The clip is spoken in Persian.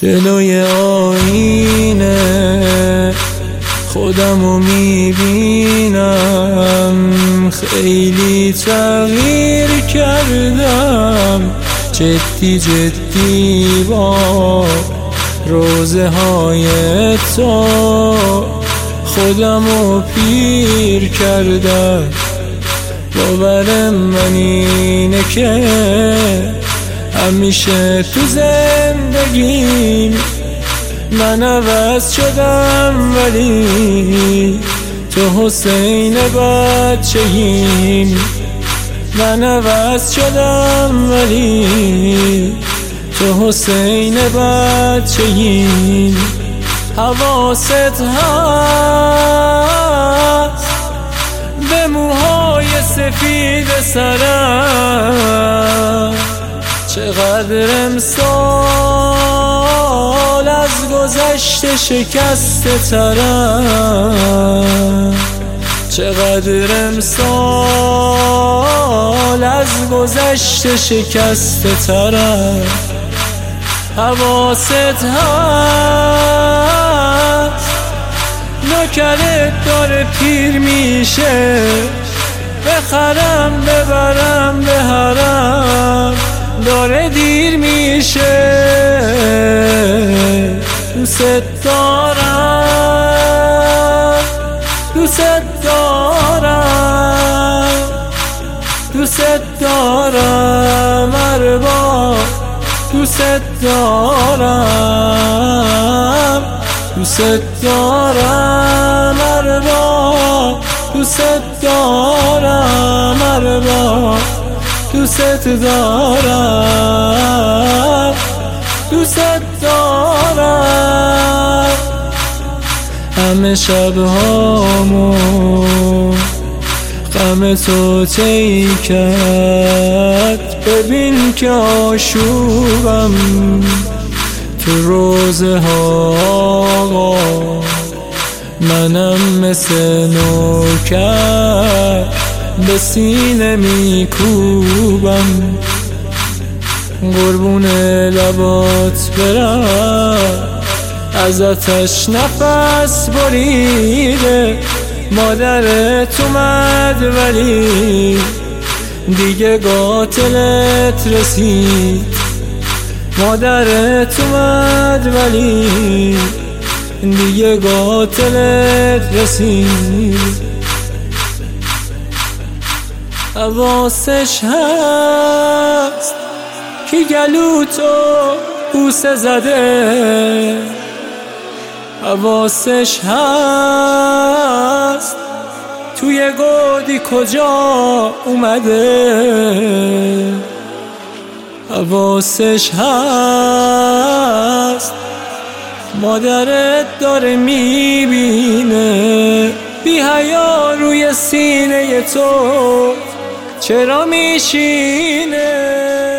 جلوی آینه خودمو میبینم، خیلی تغییر کردم، جدی جدی با روزه های تو خودمو پیر کردم. باور من اینه که همیشه تو زندگیم من عوض شدم، ولی تو حسین بچگیم. من عوض شدم ولی تو حسین بچگیم. حواست هست به موهای سفید سرم، چقدر امسال از گذشته شکسته ترم، چقدر امسال از گذشته شکسته ترم. حواست هست نوکرت داره پیر میشه، بخرم ببرم به حرم داره دیر میشه. دوست دارم، دوست دارم، دوست دارم ارباب، دوست دارم، دوست دارم ارباب، دوست دارم ارباب، دوست دارم، دوست دارم. همه شبهامو غم تو طی کرد، ببین که آشوبم تو روزه ها، منم مثل نوکر به سینه میکوبم. قربون لبات برم از آتش نفس بریده، مادرت اومد ولی دیگه قاتلت رسید. مادرت اومد ولی دیگه قاتلت رسید. حواسش هست که گلوتو بوسه زده، حواسش هست توی گودی کجا اومده، حواسش هست مادرت داره میبینه، بی حیا روی سینه تو چرا میشینه.